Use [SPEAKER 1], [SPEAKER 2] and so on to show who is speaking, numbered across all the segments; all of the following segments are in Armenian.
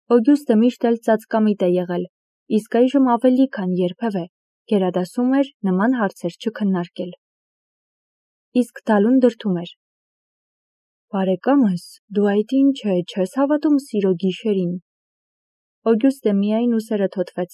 [SPEAKER 1] Օգյուստը միշտ էլ ծածկամիտ է եղել, իսկ այժմ ավելի քան երբևէ գերադասում էր նման հարցեր չքննարկել։ Իսկ Դալուն դրդում էր. «Բարեկամս, դու այդ ինչ է, չես հավատում սիրո գիշերին»։ Օգյուստը միայն ուսերը թոթվեց։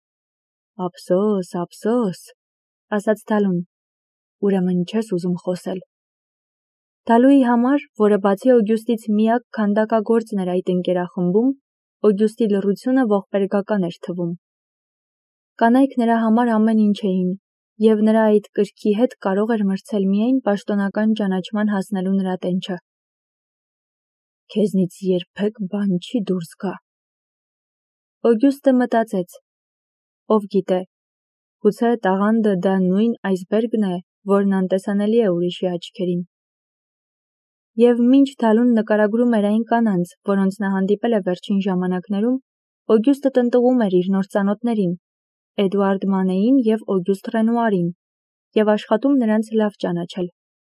[SPEAKER 1] Ափսոս, ասաց Դալուն, ուրեմն չես ուզում խոսել։ Դալուի համար, որը բացի Օգյուստից միակ քանդակագործն էր այդ ընկերախմբում, Օգյուստի լռությունը ողբերգական էր թվում։ Կանայք նրա համար ամեն ինչ էին, և նրա այդ կրքի հետ կարող էր մրցել միայն պաշտոնական ճանաչման հասնելու նրա տենչը։ Քեզնից երբեք բան չի դուրս գա։ Օգյուստը մտածեց. ով գիտե, գուցե տաղանդը դա նույն այսբերգն է, որն անտեսանելի է ուրիշի աչքերին։ Եվ մինչ Դալուն նկարագրում էր այն կանանց, որոնց նա հանդիպել է վերջին ժամանակներում, Օգյուստը տնտղում էր իր նոր ծանոթներին, Էդուարդ Մանեին և Օգյուստ Ռենուարին, և աշխատում նրանց լավ ճանաչել։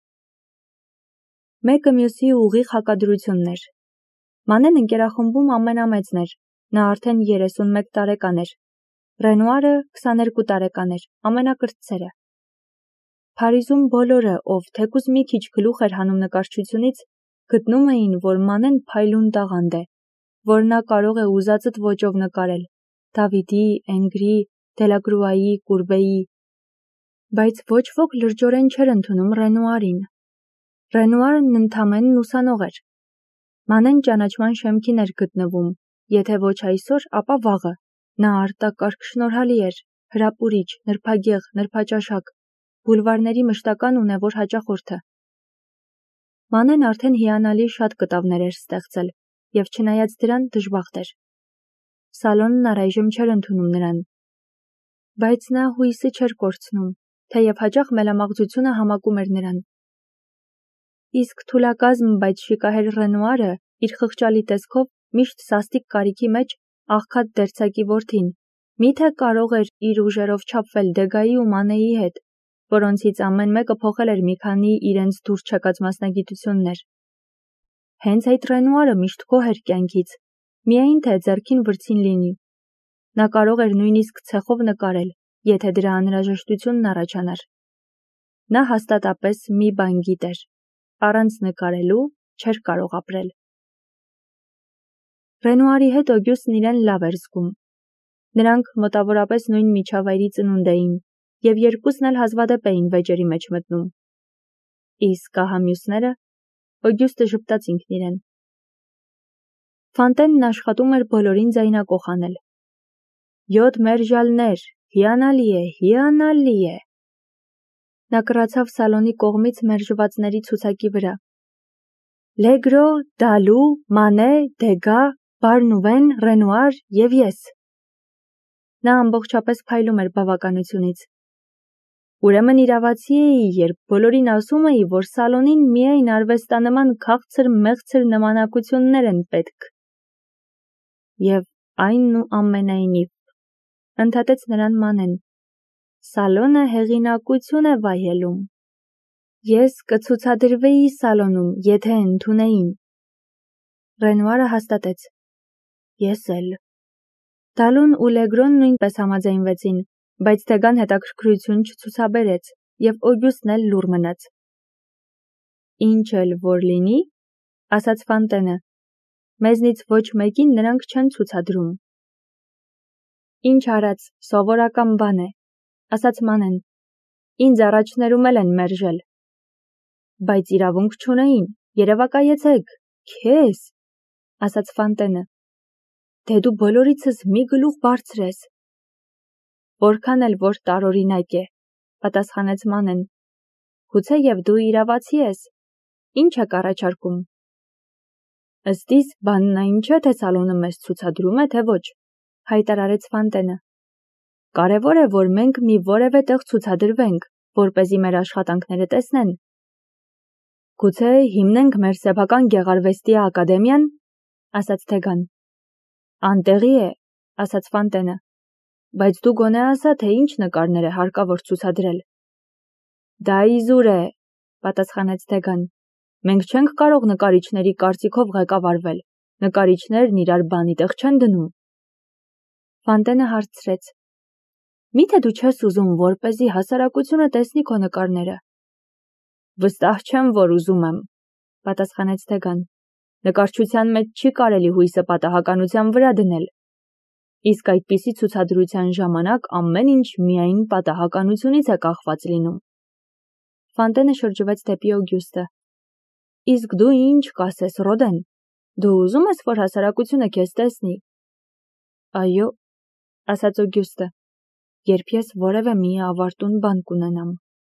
[SPEAKER 1] Մեկը մյուսի ուղիղ հակադրությունն էր։ Մանեն ընկերախմբում ամենամեծն էր, նա արդեն 31 տարեկան էր, Ռենուարը 22 տարեկան էր, ամենակրտսերը։ Փարիզում բոլորը, ով թեկուզ մի քիչ գլուխ էր հանում նկարչությունից, գտնում էին, որ Մանեն փայլուն տաղանդ է, որ նա կարող է ուզածդ ոճով նկարել՝ Դավիդի, Էնգրի, Դելակրուայի, Կուրբեի, բայց ոչ ոք լրջորեն չէր ընդունում Ռենուարին։ Ռենուարն ընդամենն ուսանող էր։ Մանեն ճանաչման շեմքին էր գտնվում, եթե ոչ այսօր, ապա վաղը։ Նա արտակարգ շնորհալի էր, հրապուրիչ, նրբագեղ, նրբաճաշակ, բուլվարների մշտական ունևոր հաճախորդը։ Մանեն արդեն հիանալի շատ կտավներ էր ստեղծել, և չնայած դրան դժբախտ էր։ Սալոնն առայժմ չէր ընդունում նրան։ Բայց նա հույսը չէր կորցնում, թեև հաճախ մելամաղձությունը համակում էր նրան։ Իսկ թուլակազմ, բայց շիկահեր Ռենուարը իր խղճալի տեսքով միշտ սաստիկ կարիքի մեջ աղքատ դերձակի որդին, միթե կարող էր իր ուժերով չափվել Դեգայի ու Մանեի հետ, որոնցից ամեն մեկը փոխել էր մի քանի իրենց դուր չեկած մասնագիտություններ։ Հենց այդ Ռենուարը միշտ գոհ էր կյանքից, միայն թե ձեռքին վրձին լինի։ Նա կարող էր նույնիսկ ցեխով նկարել, եթե դրա անհրաժեշտությունն առաջանար։ Նա հաստատապես մի բան գիտեր. առանց նկարելու չէր կարող ապրել։ Ռենուարի հետ Օգյուստն իրեն լավ էր զգում։ Նրանք մոտավորապես նույն միջավայրի ծնունդ էին, և երկուսն էլ հազվադեպ էին վեճերի մեջ մտնում։ Իսկ ահա մյուսները, Օգյուստը ժպտաց ինքն իրեն։ Ֆանտենն աշխատում էր բոլորին ձայնակող անել։ 7 մերժալներ, հիանալի է։ Նա կռացավ սալոնի կողմից մերժվածների ցուցակի վրա։ Լեգրո, Դալու, Մանե, Դեգա, Բարնուվեն, Ռենուար և ես։ Նա ամբողջապես փայլում էր բավականությունից։ Ուրեմն իրավացի էի, երբ բոլորին ասում էի, որ սալոնին միայն արվեստանման քաղցր-մեղցր նմանակություններ են պետք։ Եվ այնուամենայնիվ, ընդհատեց նրան Մանեն, սալոնը հեղինակություն է վայելում։ Ես կցուցադրվեի սալոնում, եթե ընդունեին։ Ռենուարը հաստատեց. Ես էլ։ Դալուն ու Լեգրոն նույնպես համաձայնվեցին, բայց Դեգան հետաքրքրություն չցուցաբերեց, և Օգյուստն էլ լուռ մնաց։ Ինչ էլ որ լինի, ասաց Ֆանտենը, մեզնից ոչ մեկին նրանք չեն ցուցադրում։ Ինչ արած, սովորական բան է, ասաց Մանեն, ինձ առաջներում էլ են մերժել։ Բայց իրավունք չունեին, երևակայեցեք, քեզ, ասաց Ֆանտենը, դե դու բոլորիցս մի գլուխ բարձր ես։ Որքան էլ որ տարօրինակ է, պատասխանեց Մանեն, գուցեև դու իրավացի ես, ինչ եք առաջարկում։ Ըստ իս, բանն այն չէ, թե սալոնը մեզ ցուցադրում է, թե ոչ, հայտարարեց Ֆանտենը։ Կարևոր է, որ մենք մի որևէ տեղ ցուցադրվենք, որպեսզի մեր աշխատանքները տեսնեն։ Գուցե հիմնենք մեր սեփական գեղարվեստի ակադեմիան, ասաց Դեգան։ Անտեղի է, ասաց Ֆանտենը, բայց դու գոնե ասա, թե ինչ նկարներ է հարկավոր ցուցադրել։ Դա իզուր է, պատասխանեց Դեգան։ Մենք չենք կարող նկարիչների կարծիքով ղեկավարվել, նկարիչներն իրար բանի տեղ չեն դնում։ Ֆանտենը հարցրեց. Միթե դու չես ուզում, որպեսզի հասարակությունը տեսնի քո նկարները։ Վստահ չեմ, որ ուզում եմ, պատասխանեց Թեգան։ Նկարչության մեջ չի կարելի հույսը պատահականության վրա դնել։ Իսկ այդպիսի ցուցադրության ժամանակ ամեն ինչ միայն պատահականությունից է կախված լինում։ Ֆանտենը շրջվեց դեպի Օգյուստը։ Իսկ դու ինչ կասես, Ռոդեն։ Դու ուզում ես, որ հասարակությունը քեզ տեսնի։ Այո, ասաց Օգյուստը, երբ ես որևէ մի ավարտուն բան կունենամ։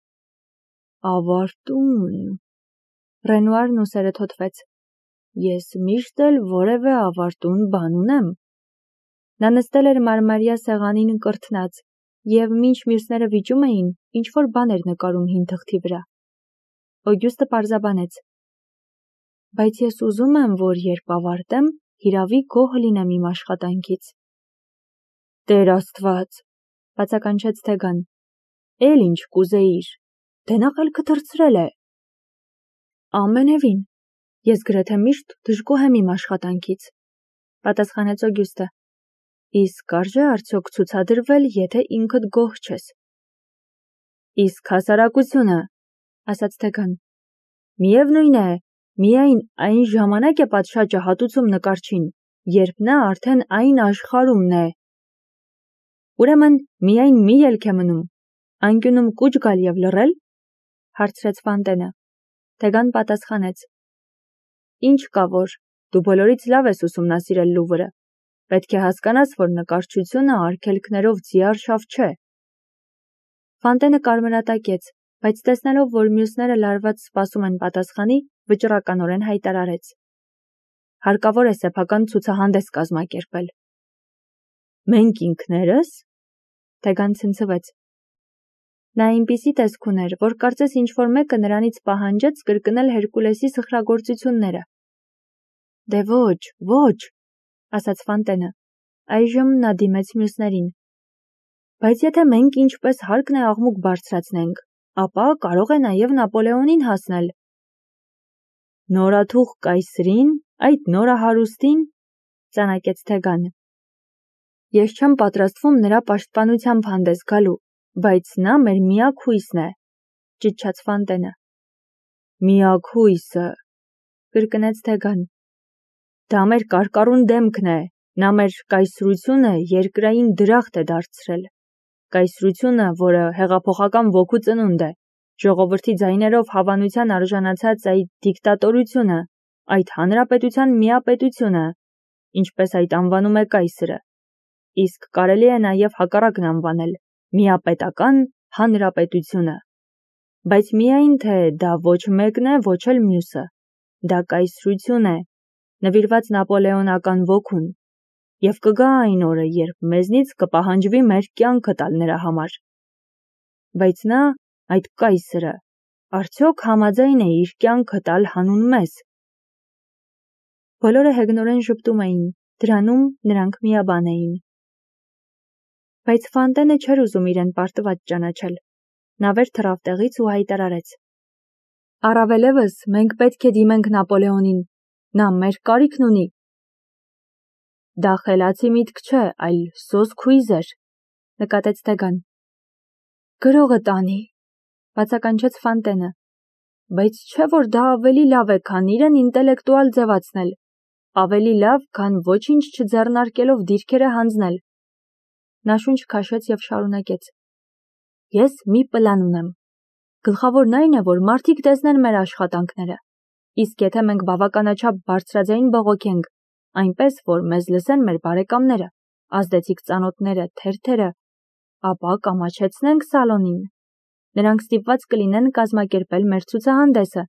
[SPEAKER 1] Ավարտուն։ Ռենուարն ուսերը թոթվեց։ Ես միշտ էլ որևէ ավարտուն բան ունեմ։ Նա նստել էր մարմարյա սեղանին կրթնած, և մինչ մյուսները վիճում էին, ինչ-որ բան էր նկարում հին թղթի վրա։ Օգյուստը պարզաբանեց. Բայց ես ուզում եմ, որ երբ ավարտեմ, հիրավի գոհ լինեմ իմ աշխատանքից։ Տեր Աստված, բացականչեց Թեգան, էլ ինչ կուզեիր, դենախ էլ կթրծրել է։ Ամենևին, ես գրեթե միշտ դժգոհ եմ իմ աշխատանքից, պատասխանեց Օգյուստը։ Իսկ արժե արդյոք ցուցադրվել, եթե ինքդ գոհ չես։ Իսկ հասարակությունը, ասաց Թեգան, միևնույն է, միայն այն ժամանակ է պատշաճը հատուցում նկարչին, երբ նա արդեն այն աշխարհումն է։ Ուրեմն միայն մի ելք է մնում, անկյունում կուչ գալ և լռել, հարցրեց Ֆանտենը։ Թեգան պատասխանեց. Ինչ կա որ, դու բոլորից լավ ես ուսումնասիրել Լուվրը, պետք է հասկանաս, որ նկարչությունը արգելքներով ձիարշավ չէ։ Ֆանտենը կարմրատակեց, բայց տեսնելով, որ մյուսները լարված սպասում են պատասխանի, վճռականորեն հայտարարեց. Հարկավոր է սեփական ցուցահանդես կազմակերպել։ Մենք ինքներս։ Թեգան ցնցվեց։ Նա այնպիսի տեսք ուներ, որ կարծես ինչ-որ մեկը նրանից պահանջեց կրկնել Հերկուլեսի սխրագործությունները։ Դե ոչ, ասաց Ֆանտենը։ Այժմ նա դիմեց մյուսներին։ Բայց եթե մենք ինչպես հարկն է աղմուկ բարձրացնենք, ապա կարող է նաև Նապոլեոնին հասնել։ Նորաթուխ կայսրին, այդ նորահարուստին, ծանակեց Թեգանը։ Ես չեմ պատրաստվում նրա պաշտպանությամբ հանդես գալու, բայց նա մեր միակ հույսն է, ճիչաց Ֆանտենը։ Միակ հույսը, կրկնեց Թեգան։ Դա մեր կարկառուն դեմքն է, նա մեր կայսրությունը երկրային դրախտ է դարձրել։ Կայսրությունը, որը հեղափոխական ոգու ծնունդ է, ժողովրդի ձայներով հավանության արժանացած այդ դիկտատորությունը, այդ հանրապետության միապետությունը, ինչպես այդ անվանում է կայսրը, իսկ կարելի է նաև հակառակն անվանել միապետական հանրապետությունը։ Բայց միայն թե դա ոչ մեկն է, ոչ էլ մյուսը, դա կայսրություն է, նվիրված նապոլեոնական ոգուն, և կգա այն օրը, երբ մեզնից կպահանջվի մեր կյանքը տալ նրա համար։ Բայց նա, այդ կայսրը, արդյոք համաձայն է իր կյանքը տալ հանուն մեզ։ Բոլորը հեգնորեն ժպտում էին, դրանում նրանք միաբան էին։ Բայց Ֆանտենը չէր ուզում իրեն պարտված ճանաչել։ Նա վեր թռավ տեղից ու հայտարարեց. Առավելևս մենք պետք է դիմենք Նապոլեոնին, նա մեր կարիքն ունի։ Դա խելացի միտք չէ, այլ սոսկ հույզ էր, նկատեց Թեգան։ Գրողը տանի, բացականչեց Ֆանտենը, բայց չէ որ դա ավելի լավ է, քան իրեն ինտելեկտուալ ձևացնել, ավելի լավ, քան ոչինչ չձեռնարկելով դիրքերը հանձնել։ Նա շունչ քաշեց և շարունակեց. Ես մի պլան ունեմ։ Գլխավորն այն է, որ մարդիկ տեսնեն մեր աշխատանքները, իսկ եթե մենք բավականաչափ բարձրաձայն բողոքենք, այնպես, որ մեզ լսեն մեր բարեկամները, ազդեցիկ ծանոթները, թերթերը, ապա կամաչեցնենք սալոնին։ Նրանք ստիպված կլինեն կազմակերպել մեր ցուցահանդեսը։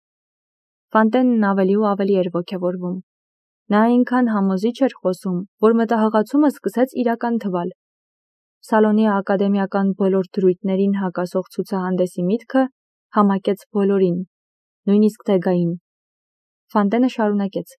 [SPEAKER 1] Ֆանտենն ավելի ու ավելի էր ոգևորվում։ Նա այնքան համոզիչ էր խոսում, որ մտահղացումը սկսեց իրական թվալ։ Սալոնի ակադեմիական բոլոր դրույթներին հակասող ցուցահանդեսի միտքը համակեց բոլորին, նույնիսկ Թեգային։ Ֆանտենը շարունակեց.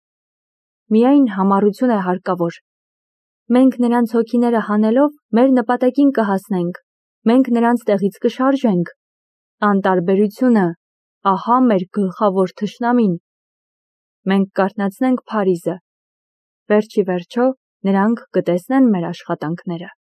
[SPEAKER 1] Միայն համառություն է հարկավոր։ Մենք նրանց հոգիները հանելով մեր նպատակին կհասնենք, մենք նրանց տեղից կշարժենք։ Անտարբերությունը, ահա մեր գլխավոր թշնամին։ մենք կարթնացնենք Փարիզը։ Վերջիվերջո նրանք կտեսնեն մեր աշխատանքները։